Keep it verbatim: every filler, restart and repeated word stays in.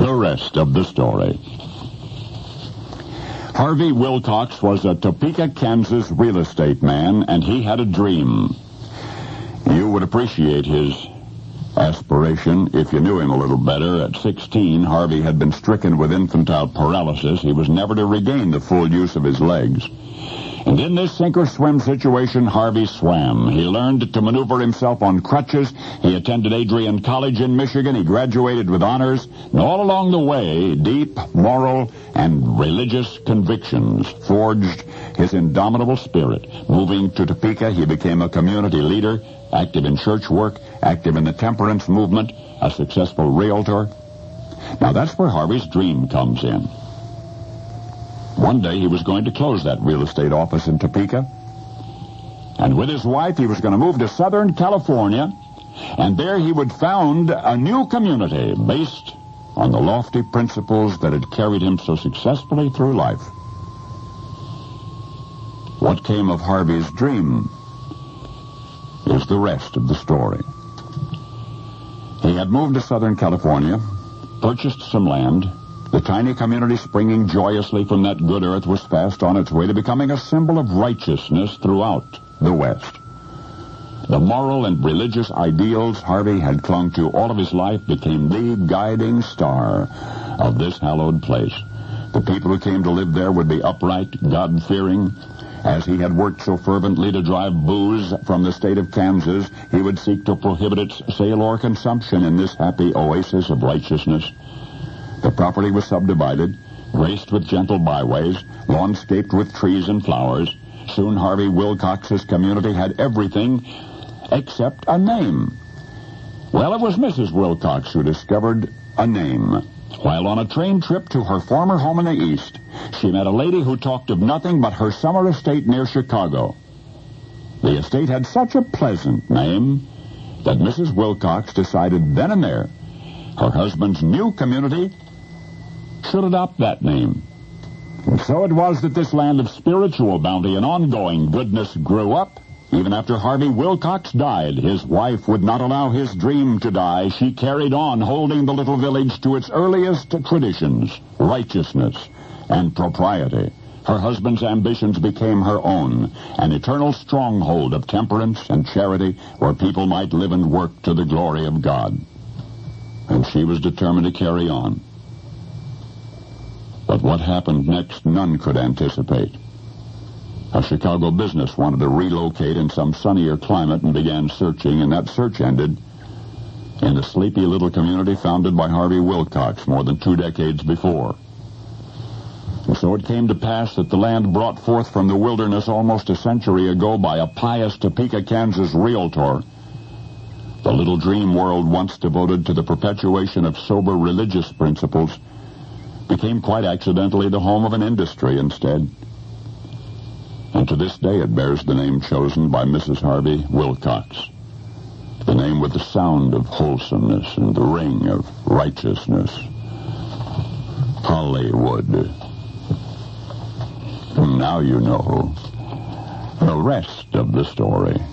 The rest of the story. Harvey Wilcox was a Topeka, Kansas real estate man, and he had a dream. You would appreciate his aspiration if you knew him a little better. At sixteen, Harvey had been stricken with infantile paralysis. He was never to regain the full use of his legs. And in this sink-or-swim situation, Harvey swam. He learned to maneuver himself on crutches. He attended Adrian College in Michigan. He graduated with honors. And all along the way, deep moral and religious convictions forged his indomitable spirit. Moving to Topeka, he became a community leader, active in church work, active in the temperance movement, a successful realtor. Now, that's where Harvey's dream comes in. One day he was going to close that real estate office in Topeka, and with his wife he was going to move to Southern California, and there he would found a new community based on the lofty principles that had carried him so successfully through life. What came of Harvey's dream is the rest of the story. He had moved to Southern California, purchased some land. The tiny community springing joyously from that good earth was fast on its way to becoming a symbol of righteousness throughout the West. The moral and religious ideals Harvey had clung to all of his life became the guiding star of this hallowed place. The people who came to live there would be upright, God-fearing. As he had worked so fervently to drive booze from the state of Kansas, he would seek to prohibit its sale or consumption in this happy oasis of righteousness. The property was subdivided, graced with gentle byways, lawnscaped with trees and flowers. Soon Harvey Wilcox's community had everything except a name. Well, it was Missus Wilcox who discovered a name. While on a train trip to her former home in the East, she met a lady who talked of nothing but her summer estate near Chicago. The estate had such a pleasant name that Missus Wilcox decided then and there her husband's new community should adopt that name. And so it was that this land of spiritual bounty and ongoing goodness grew up. Even after Harvey Wilcox died, his wife would not allow his dream to die. She carried on, holding the little village to its earliest traditions, righteousness and propriety. Her husband's ambitions became her own, an eternal stronghold of temperance and charity where people might live and work to the glory of God. And she was determined to carry on. But what happened next, none could anticipate. A Chicago business wanted to relocate in some sunnier climate and began searching, and that search ended in the sleepy little community founded by Harvey Wilcox more than two decades before. And so it came to pass that the land brought forth from the wilderness almost a century ago by a pious Topeka, Kansas realtor, the little dream world once devoted to the perpetuation of sober religious principles, became quite accidentally the home of an industry instead. And to this day it bears the name chosen by Missus Harvey Wilcox, the name with the sound of wholesomeness and the ring of righteousness, Hollywood. Now you know the rest of the story.